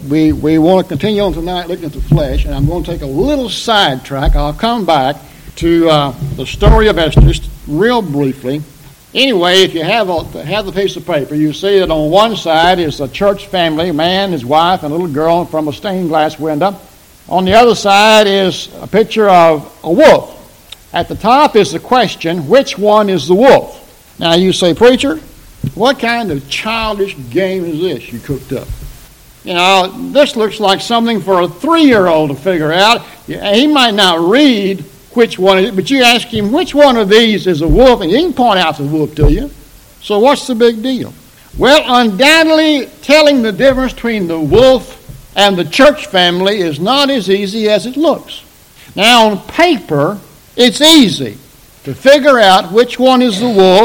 We want to continue on tonight looking at the flesh, and I'm going to take a little sidetrack. I'll come back to the story of Esther just real briefly. Anyway, if you have the piece of paper, you see that on one side is a church family, a man, his wife, and a little girl from a stained glass window. On the other side is a picture of a wolf. At the top is the question, which one is the wolf? Now you say, preacher, what kind of childish game is this you cooked up? You know, this looks like something for a 3-year-old to figure out. He might not read which one it is, but you ask him which one of these is a wolf, and he can point out the wolf to you. So what's the big deal? Well, undoubtedly, telling the difference between the wolf and the church family is not as easy as it looks. Now, on paper, it's easy to figure out which one is the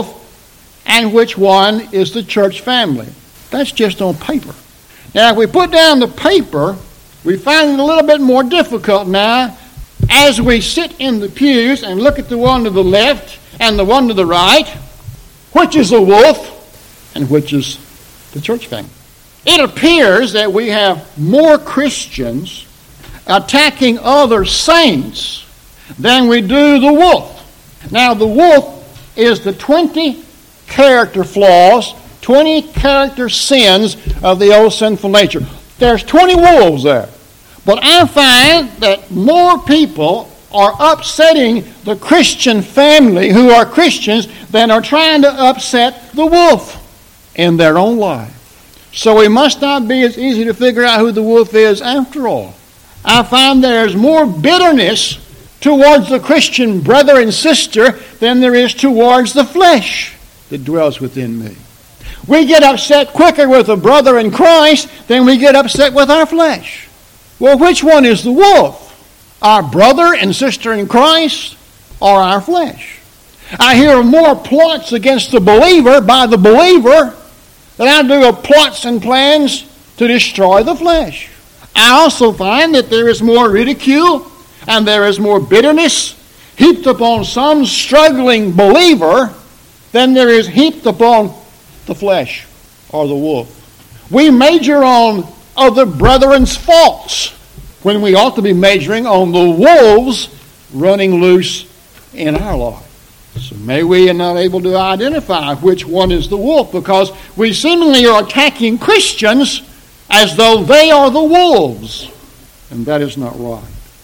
wolf and which one is the church family. That's just on paper. Now, if we put down the paper, we find it a little bit more difficult now as we sit in the pews and look at the one to the left and the one to the right, which is the wolf and which is the church family. It appears that we have more Christians attacking other saints than we do the wolf. Now, the wolf is the 20 character flaws, 20 character sins of the old sinful nature. There's 20 wolves there. But I find that more people are upsetting the Christian family who are Christians than are trying to upset the wolf in their own life. So we must not be as easy to figure out who the wolf is after all. I find there's more bitterness towards the Christian brother and sister than there is towards the flesh that dwells within me. We get upset quicker with a brother in Christ than we get upset with our flesh. Well, which one is the wolf? Our brother and sister in Christ or our flesh? I hear more plots against the believer by the believer than I do of plots and plans to destroy the flesh. I also find that there is more ridicule and there is more bitterness heaped upon some struggling believer than there is heaped upon the flesh or the wolf. We major on other brethren's faults when we ought to be majoring on the wolves running loose in our life. So maybe we are not able to identify which one is the wolf because we seemingly are attacking Christians as though they are the wolves. And that is not right.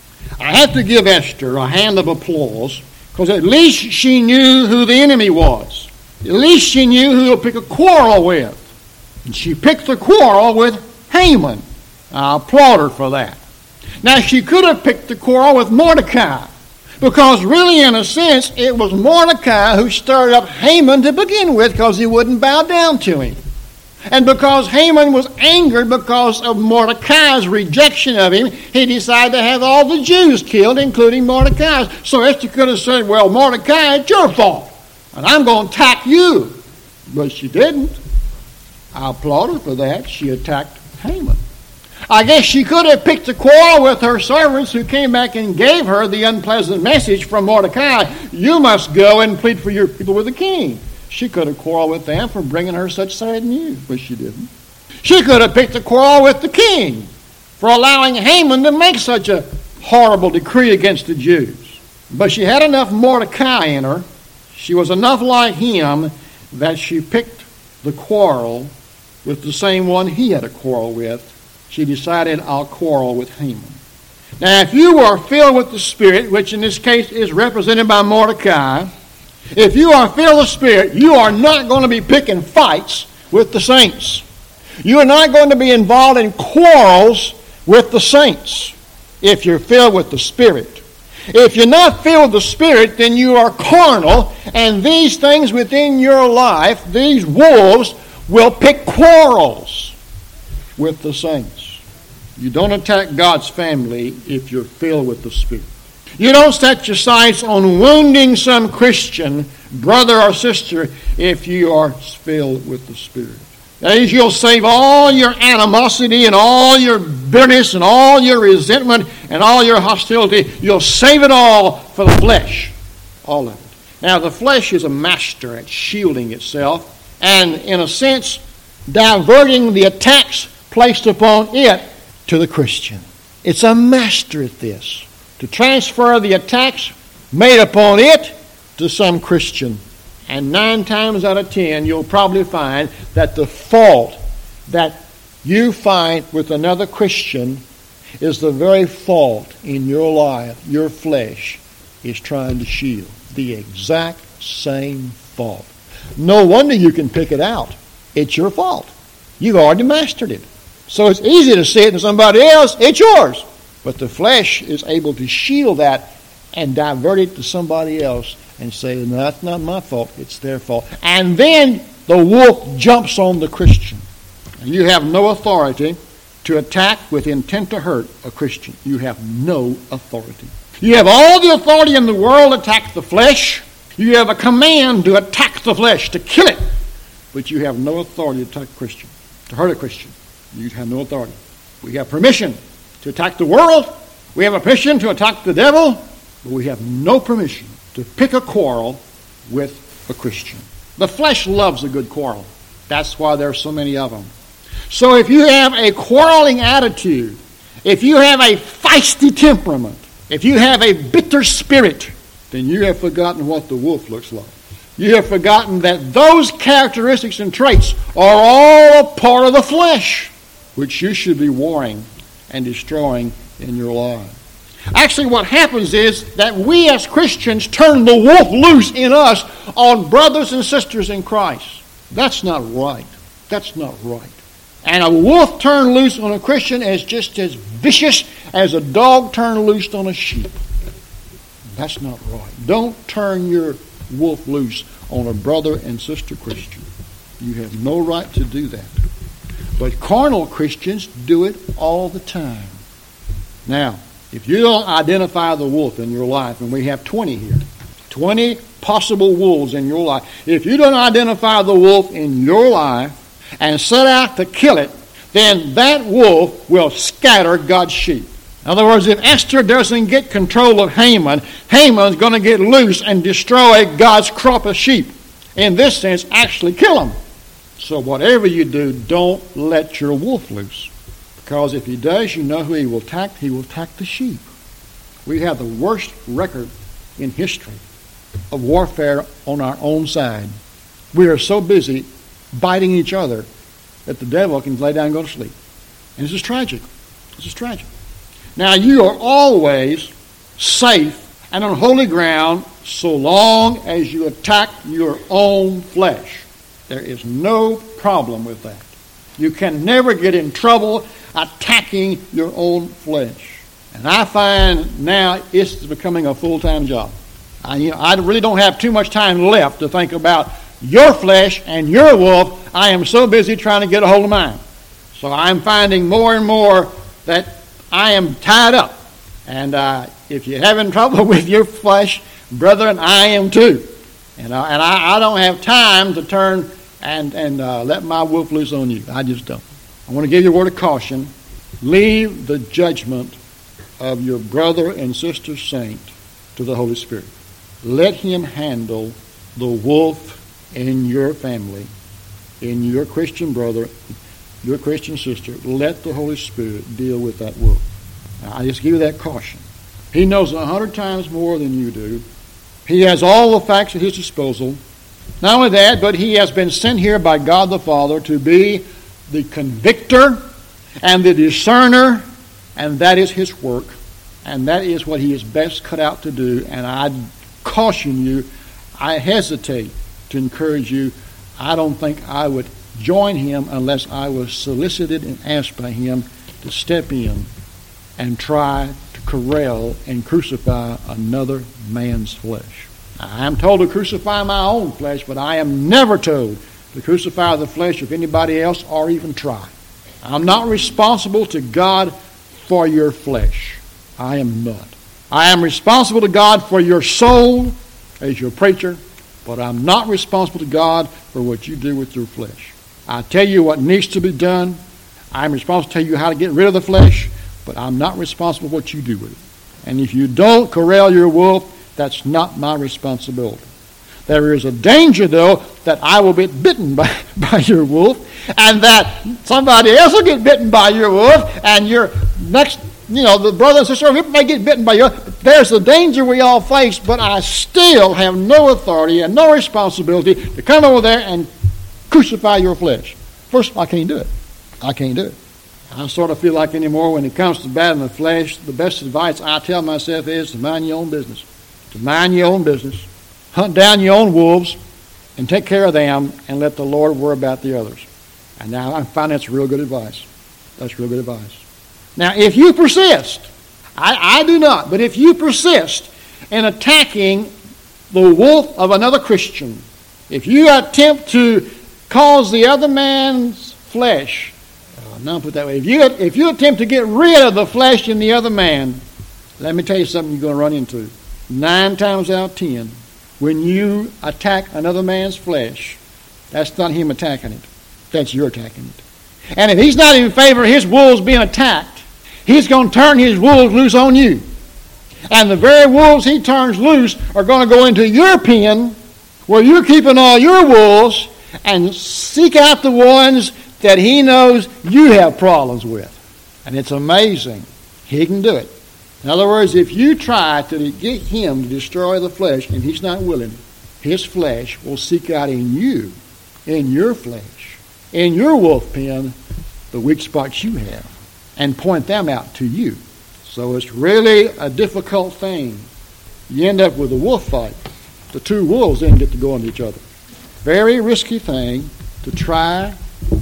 I have to give Esther a hand of applause because at least she knew who the enemy was. At least she knew who to pick a quarrel with. And she picked the quarrel with Haman. I applaud her for that. Now, she could have picked the quarrel with Mordecai, because really, in a sense, it was Mordecai who stirred up Haman to begin with because he wouldn't bow down to him. And because Haman was angered because of Mordecai's rejection of him, he decided to have all the Jews killed, including Mordecai. So Esther could have said, well, Mordecai, it's your fault, and I'm going to attack you. But she didn't. I applaud her for that. She attacked Haman. I guess she could have picked a quarrel with her servants who came back and gave her the unpleasant message from Mordecai, you must go and plead for your people with the king. She could have quarreled with them for bringing her such sad news, but she didn't. She could have picked a quarrel with the king for allowing Haman to make such a horrible decree against the Jews. But she had enough Mordecai in her. She was enough like him that she picked the quarrel with the same one he had a quarrel with. She decided, I'll quarrel with Haman. Now, if you are filled with the Spirit, which in this case is represented by Mordecai, if you are filled with the Spirit, you are not going to be picking fights with the saints. You are not going to be involved in quarrels with the saints if you're filled with the Spirit. If you're not filled with the Spirit, then you are carnal, and these things within your life, these wolves, will pick quarrels with the saints. You don't attack God's family if you're filled with the Spirit. You don't set your sights on wounding some Christian brother or sister if you are filled with the Spirit. That is, you'll save all your animosity and all your bitterness and all your resentment and all your hostility. You'll save it all for the flesh. All of it. Now, the flesh is a master at shielding itself and, in a sense, diverting the attacks placed upon it to the Christian. It's a master at this, to transfer the attacks made upon it to some Christian. And 9 times out of 10, you'll probably find that the fault that you find with another Christian is the very fault in your life, your flesh is trying to shield. The exact same fault. No wonder you can pick it out. It's your fault. You've already mastered it. So it's easy to see it in somebody else. It's yours. But the flesh is able to shield that and divert it to somebody else and say, no, that's not my fault. It's their fault. And then the wolf jumps on the Christian. And you have no authority to attack with intent to hurt a Christian. You have no authority. You have all the authority in the world to attack the flesh. You have a command to attack the flesh, to kill it. But you have no authority to attack a Christian, to hurt a Christian. You have no authority. We have permission to attack the world. We have a permission to attack the devil. But we have no permission to pick a quarrel with a Christian. The flesh loves a good quarrel. That's why there are so many of them. So if you have a quarreling attitude, if you have a feisty temperament, if you have a bitter spirit, then you have forgotten what the wolf looks like. You have forgotten that those characteristics and traits are all a part of the flesh, which you should be warring and destroying in your life. Actually, what happens is that we as Christians turn the wolf loose in us on brothers and sisters in Christ. That's not right. That's not right. And a wolf turned loose on a Christian is just as vicious as a dog turned loose on a sheep. That's not right. Don't turn your wolf loose on a brother and sister Christian. You have no right to do that. But carnal Christians do it all the time. Now, if you don't identify the wolf in your life, and we have 20 here, 20 possible wolves in your life. If you don't identify the wolf in your life and set out to kill it, then that wolf will scatter God's sheep. In other words, if Esther doesn't get control of Haman, Haman's going to get loose and destroy God's crop of sheep. In this sense, actually kill them. So whatever you do, don't let your wolf loose. Because if he does, you know who he will attack? He will attack the sheep. We have the worst record in history of warfare on our own side. We are so busy biting each other that the devil can lay down and go to sleep. And this is tragic. This is tragic. Now, you are always safe and on holy ground so long as you attack your own flesh. There is no problem with that. You can never get in trouble attacking your own flesh. And I find now it's becoming a full-time job. I really don't have too much time left to think about your flesh and your wolf. I am so busy trying to get a hold of mine. So I'm finding more and more that I am tied up. And if you're having trouble with your flesh, brethren, I am too. And I don't have time to turn and let my wolf loose on you. I just don't. I want to give you a word of caution. Leave the judgment of your brother and sister saint to the Holy Spirit. Let him handle the wolf in your family, in your Christian brother, your Christian sister. Let the Holy Spirit deal with that wolf. Now, I just give you that caution. He knows 100 times more than you do. He has all the facts at his disposal. Not only that, but he has been sent here by God the Father to be the convictor and the discerner, and that is his work, and that is what he is best cut out to do. And I caution you, I hesitate to encourage you. I don't think I would join him unless I was solicited and asked by him to step in and try to corral and crucify another man's flesh. I am told to crucify my own flesh, but I am never told to crucify the flesh of anybody else or even try. I'm not responsible to God for your flesh. I am not. I am responsible to God for your soul as your preacher, but I'm not responsible to God for what you do with your flesh. I tell you what needs to be done. I'm responsible to tell you how to get rid of the flesh, but I'm not responsible for what you do with it. And if you don't corral your wolf, that's not my responsibility. There is a danger, though, that I will be bitten by your wolf, and that somebody else will get bitten by your wolf, and your next, the brother and sister may get bitten by your wolf. There's the danger we all face, but I still have no authority and no responsibility to come over there and crucify your flesh. First, I can't do it. I can't do it. I sort of feel like anymore when it comes to battling the flesh, the best advice I tell myself is to mind your own business. To mind your own business. Hunt down your own wolves and take care of them and let the Lord worry about the others. And now I find that's real good advice. That's real good advice. Now, if you persist, I do not, but if you persist in attacking the wolf of another Christian, if you attempt to cause the other man's flesh, put it that way, if you attempt to get rid of the flesh in the other man, let me tell you something you're going to run into. 9 times out of 10, when you attack another man's flesh, that's not him attacking it. That's you attacking it. And if he's not in favor of his wolves being attacked, he's going to turn his wolves loose on you. And the very wolves he turns loose are going to go into your pen where you're keeping all your wolves and seek out the ones that he knows you have problems with. And it's amazing. He can do it. In other words, if you try to get him to destroy the flesh and he's not willing, his flesh will seek out in you, in your flesh, in your wolf pen, the weak spots you have, and point them out to you. So it's really a difficult thing. You end up with a wolf fight. The two wolves then get to go on each other. Very risky thing to try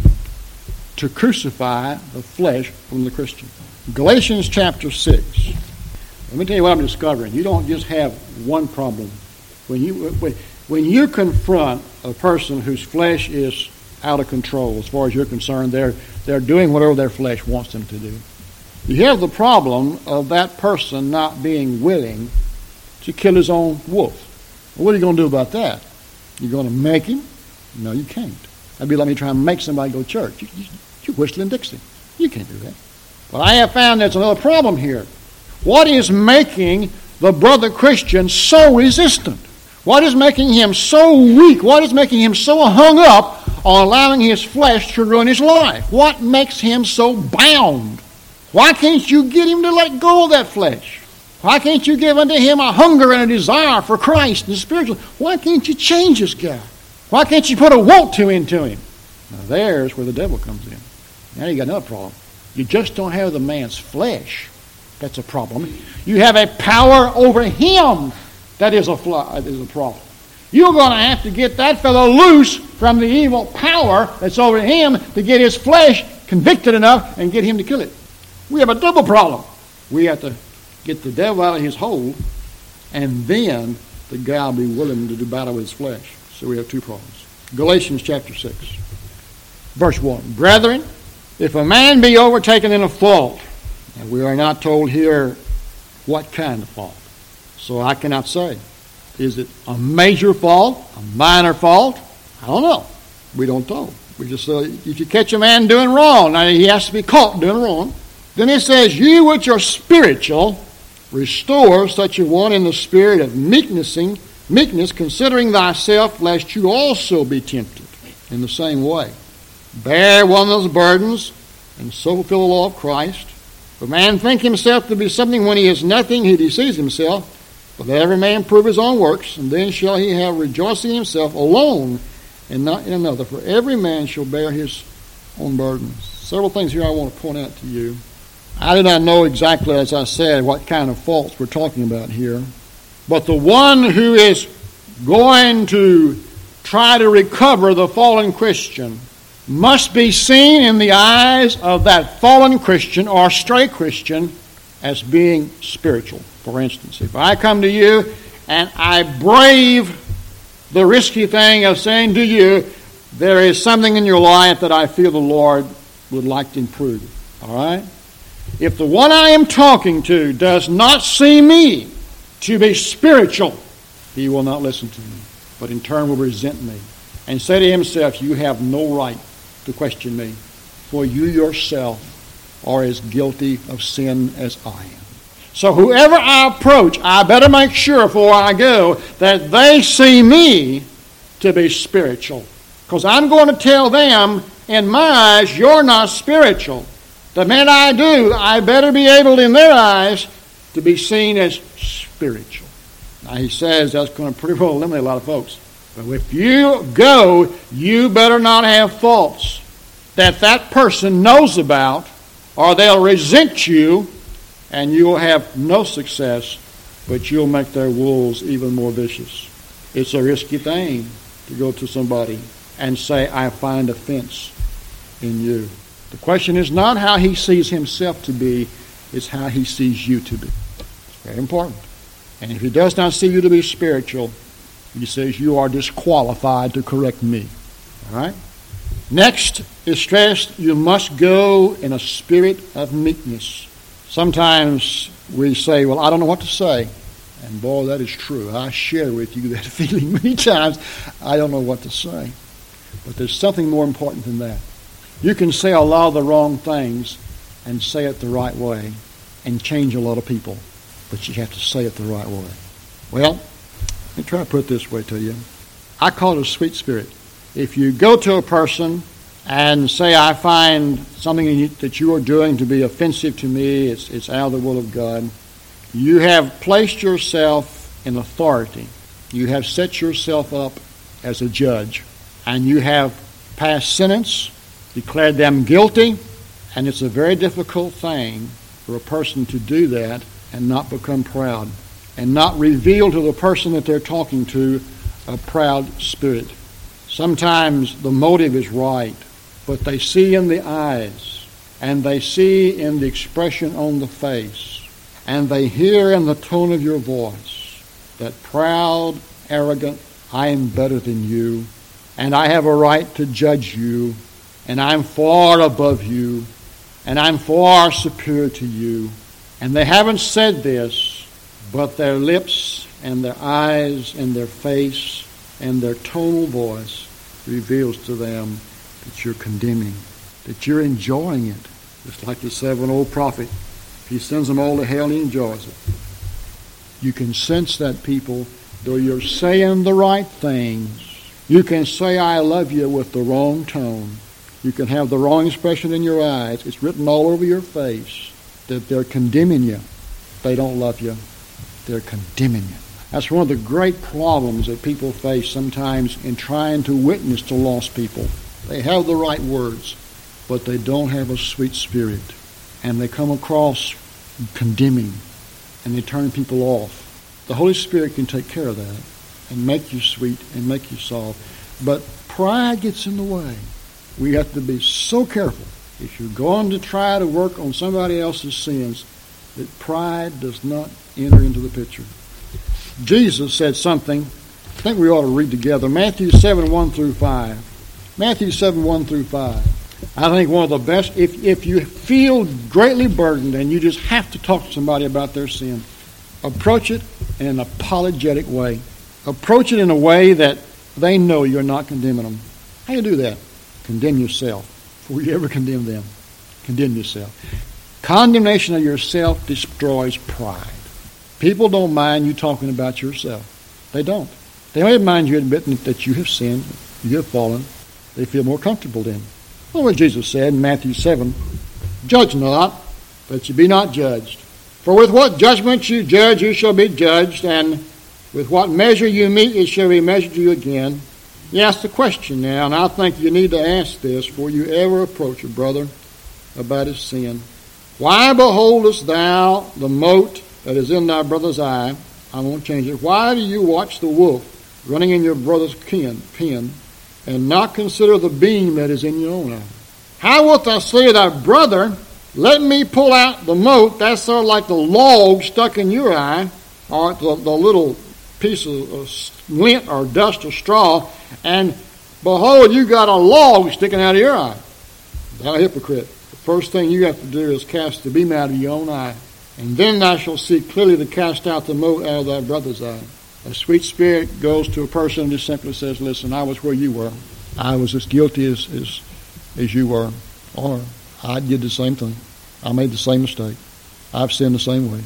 to crucify the flesh from the Christian. Galatians chapter 6. Let me tell you what I'm discovering. You don't just have one problem. When you confront a person whose flesh is out of control, as far as you're concerned, they're doing whatever their flesh wants them to do. You have the problem of that person not being willing to kill his own wolf. Well, what are you going to do about that? You're going to make him? No, you can't. That'd be like me trying to make somebody go to church. You're whistling Dixie. You can't do that. But I have found there's another problem here. What is making the brother Christian so resistant? What is making him so weak? What is making him so hung up on allowing his flesh to ruin his life? What makes him so bound? Why can't you get him to let go of that flesh? Why can't you give unto him a hunger and a desire for Christ and the spiritual? Why can't you change this guy? Why can't you put a want to into him? Now there's where the devil comes in. Now you got another problem. You just don't have the man's flesh. That's a problem. You have a power over him that is a problem. You're going to have to get that fellow loose from the evil power that's over him to get his flesh convicted enough and get him to kill it. We have a double problem. We have to get the devil out of his hole, and then the guy will be willing to do battle with his flesh. So we have two problems. Galatians chapter 6, verse 1. Brethren, if a man be overtaken in a fault, and we are not told here what kind of fault, so I cannot say. Is it a major fault, a minor fault? I don't know. We don't know. We just say, if you catch a man doing wrong, now he has to be caught doing wrong. Then it says, you which are spiritual, restore such a one in the spirit of meekness, considering thyself, lest you also be tempted in the same way. Bear one another's burdens, and so fulfill the law of Christ. If a man think himself to be something when he is nothing, he deceives himself. But let every man prove his own works, and then shall he have rejoicing in himself alone, and not in another. For every man shall bear his own burdens. Several things here I want to point out to you. I do not know exactly, as I said, what kind of faults we're talking about here. But the one who is going to try to recover the fallen Christian must be seen in the eyes of that fallen Christian or stray Christian as being spiritual. For instance, if I come to you and I brave the risky thing of saying to you, there is something in your life that I feel the Lord would like to improve. All right? If the one I am talking to does not see me to be spiritual, he will not listen to me, but in turn will resent me and say to himself, you have no right to question me, for you yourself are as guilty of sin as I am. So whoever I approach, I better make sure before I go that they see me to be spiritual. Because I'm going to tell them, in my eyes, you're not spiritual. The minute I do, I better be able in their eyes to be seen as spiritual. Now he says that's going to pretty well eliminate a lot of folks. But if you go, you better not have faults that person knows about, or they'll resent you, and you'll have no success, but you'll make their wolves even more vicious. It's a risky thing to go to somebody and say, I find offense in you. The question is not how he sees himself to be, it's how he sees you to be. It's very important. And if he does not see you to be spiritual, he says you are disqualified to correct me. All right? Next is stressed, you must go in a spirit of meekness. Sometimes we say, well, I don't know what to say. And boy, that is true. I share with you that feeling many times. I don't know what to say. But there's something more important than that. You can say a lot of the wrong things and say it the right way and change a lot of people. But you have to say it the right way. Well, let me try to put it this way to you. I call it a sweet spirit. If you go to a person and say, I find something that you are doing to be offensive to me, it's out of the will of God, you have placed yourself in authority. You have set yourself up as a judge. And you have passed sentence, declared them guilty, and it's a very difficult thing for a person to do that and not become proud and not reveal to the person that they're talking to a proud spirit. Sometimes the motive is right, but they see in the eyes, and they see in the expression on the face, and they hear in the tone of your voice that proud, arrogant, I am better than you, and I have a right to judge you, and I'm far above you, and I'm far superior to you. And they haven't said this, but their lips and their eyes and their face and their tonal voice reveals to them that you're condemning, that you're enjoying it. Just like the 7-old prophet. He sends them all to hell and he enjoys it. You can sense that, people, though you're saying the right things. You can say I love you with the wrong tone. You can have the wrong expression in your eyes. It's written all over your face that they're condemning you. They don't love you. They're condemning you. That's one of the great problems that people face sometimes in trying to witness to lost people. They have the right words, but they don't have a sweet spirit. And they come across condemning, and they turn people off. The Holy Spirit can take care of that and make you sweet and make you soft. But pride gets in the way. We have to be so careful if you're going to try to work on somebody else's sins that pride does not enter into the picture. Jesus said something, I think we ought to read together, Matthew 7, 1 through 5. Matthew 7, 1 through 5. I think one of the best, if you feel greatly burdened and you just have to talk to somebody about their sin, approach it in an apologetic way. Approach it in a way that they know you're not condemning them. How do you do that? Condemn yourself before you ever condemn them. Condemn yourself. Condemnation of yourself destroys pride. People don't mind you talking about yourself. They don't. They don't mind you admitting that you have sinned, you have fallen. They feel more comfortable then. Well, what Jesus said in Matthew 7, judge not, that you be not judged. For with what judgment you judge, you shall be judged, and with what measure you meet, it shall be measured to you again. You ask the question now, and I think you need to ask this before you ever approach a brother about his sin. Why beholdest thou the mote that is in thy brother's eye? I won't change it. Why do you watch the wolf running in your brother's pen, and not consider the beam that is in your own eye? How wilt thou say to thy brother, let me pull out the mote? That's sort of like the log stuck in your eye, or the little piece of lint or dust or straw, and behold, you got a log sticking out of your eye. Thou hypocrite. The first thing you have to do is cast the beam out of your own eye, and then thou shalt see clearly to cast out the mote out of thy brother's eye. A sweet spirit goes to a person and just simply says, listen, I was where you were. I was as guilty as you were. Or I did the same thing. I made the same mistake. I've sinned the same way.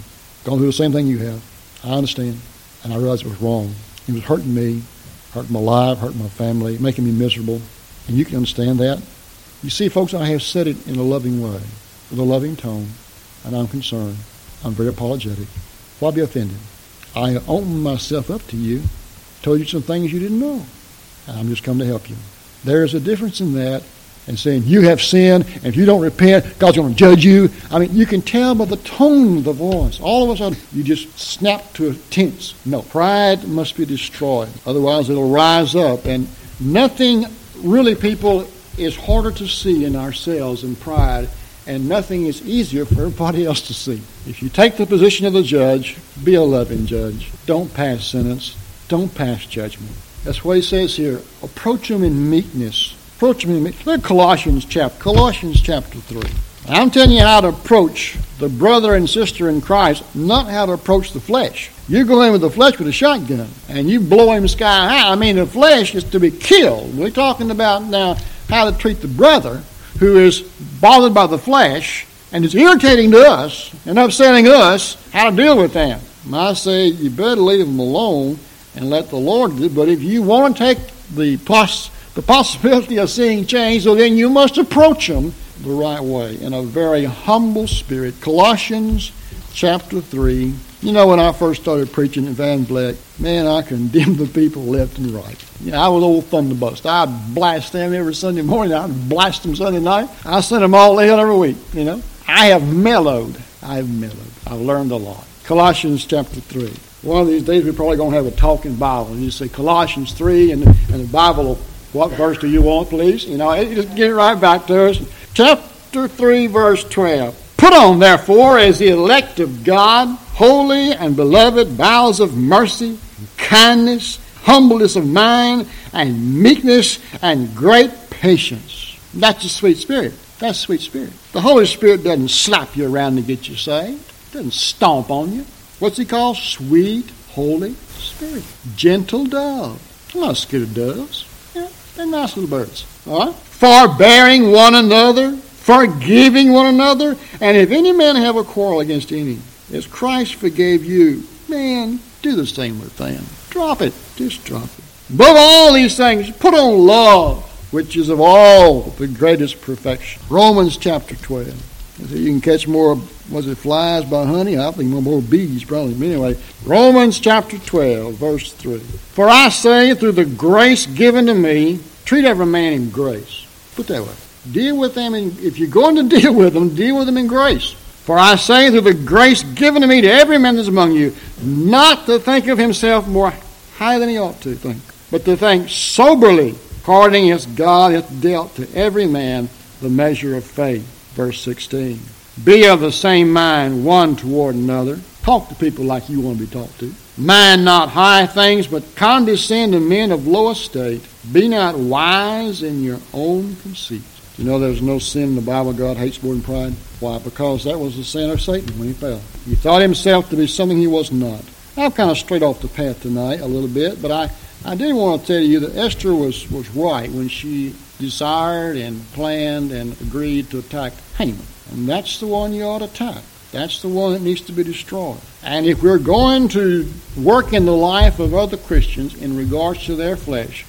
Gone through the same thing you have. I understand. And I realized it was wrong. It was hurting me, hurting my life, hurting my family, making me miserable. And you can understand that. You see, folks, I have said it in a loving way, with a loving tone, and I'm concerned. I'm very apologetic. Why be offended? I opened myself up to you, told you some things you didn't know, and I'm just come to help you. There is a difference in that and saying, you have sinned, and if you don't repent, God's going to judge you. I mean, you can tell by the tone of the voice. All of a sudden, you just snap to a tense. No, pride must be destroyed. Otherwise, it'll rise up. And nothing really, people, is harder to see in ourselves than pride, and nothing is easier for everybody else to see. If you take the position of the judge, be a loving judge. Don't pass sentence. Don't pass judgment. That's what he says here. Approach them in meekness. Approach them in meekness. Look at Colossians chapter 3. I'm telling you how to approach the brother and sister in Christ, not how to approach the flesh. You go in with the flesh with a shotgun, and you blow him sky high. I mean, the flesh is to be killed. We're talking about now how to treat the brother who is bothered by the flesh and is irritating to us and upsetting us, how to deal with them. I say you better leave them alone and let the Lord do it. But if you want to take the possibility of seeing change, so then you must approach them the right way in a very humble spirit. Colossians chapter 3. You know, when I first started preaching at Van Vleck, man, I condemned the people left and right. You know, I was old thunderbolt. I'd blast them every Sunday morning. I'd blast them Sunday night. I sent them all to hell every week, you know. I have mellowed. I've learned a lot. Colossians chapter 3. One of these days we're probably going to have a talking Bible. And you say Colossians 3 and the Bible will, what verse do you want, please? You know, it just get it right back to us. Chapter 3, verse 12. Put on, therefore, as the elect of God, holy and beloved, bowels of mercy, kindness, humbleness of mind, and meekness, and great patience. That's the sweet spirit. That's sweet spirit. The Holy Spirit doesn't slap you around to get you saved. Doesn't stomp on you. What's he called? Sweet, Holy Spirit. Gentle dove. I'm not scared of doves. Yeah, they're nice little birds. All right? Forbearing one another, forgiving one another, and if any man have a quarrel against any, as Christ forgave you, man, do the same with them. Drop it. Just drop it. Above all these things, put on love, which is of all the greatest perfection. Romans chapter 12. You can catch more, flies by honey? I think more bees probably. But anyway, Romans chapter 12, verse 3. For I say, through the grace given to me, treat every man in grace. Put that way. Deal with them, if you're going to deal with them in grace. For I say, through the grace given to me to every man that's among you, not to think of himself more high than he ought to think, but to think soberly, according as God hath dealt to every man the measure of faith. Verse 16. Be of the same mind one toward another. Talk to people like you want to be talked to. Mind not high things, but condescend to men of low estate. Be not wise in your own conceits. You know there's no sin in the Bible God hates more than pride? Why? Because that was the sin of Satan when he fell. He thought himself to be something he was not. I'm kind of straight off the path tonight a little bit, but I did want to tell you that Esther was right when she desired and planned and agreed to attack Haman. And that's the one you ought to attack. That's the one that needs to be destroyed. And if we're going to work in the life of other Christians in regards to their flesh,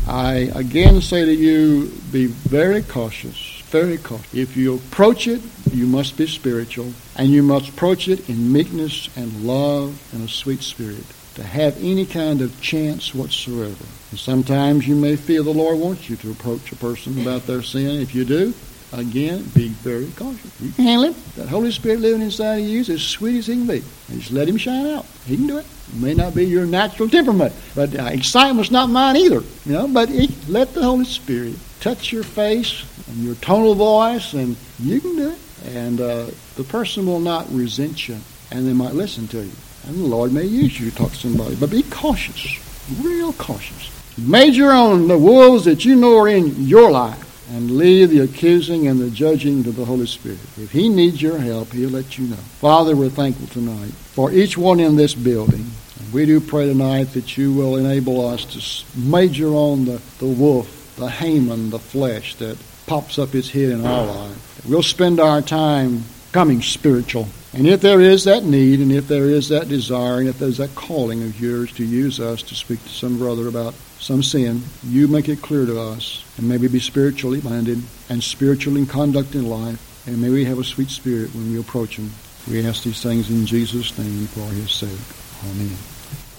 I again say to you, be very cautious, very cautious. If you approach it, you must be spiritual, and you must approach it in meekness and love and a sweet spirit, to have any kind of chance whatsoever. And sometimes you may feel the Lord wants you to approach a person about their sin. If you do, again, be very cautious. You can handle it. That Holy Spirit living inside of you is as sweet as he can be. And just let him shine out. He can do it. It may not be your natural temperament, but excitement's not mine either. You know, but let the Holy Spirit touch your face and your tonal voice, and you can do it. And the person will not resent you, and they might listen to you. And the Lord may use you to talk to somebody. But be cautious, real cautious. Major on the wolves that you know are in your life, and leave the accusing and the judging to the Holy Spirit. If he needs your help, he'll let you know. Father, we're thankful tonight for each one in this building. And we do pray tonight that you will enable us to major on the wolf, the Haman, the flesh that pops up its head in our life. We'll spend our time becoming spiritual And if there is that need, and if there is that desire, and if there's that calling of yours to use us to speak to some brother about some sin, you make it clear to us, and maybe be spiritually minded and spiritual in conduct in life, and may we have a sweet spirit when we approach him. We ask these things in Jesus' name for his sake. Amen.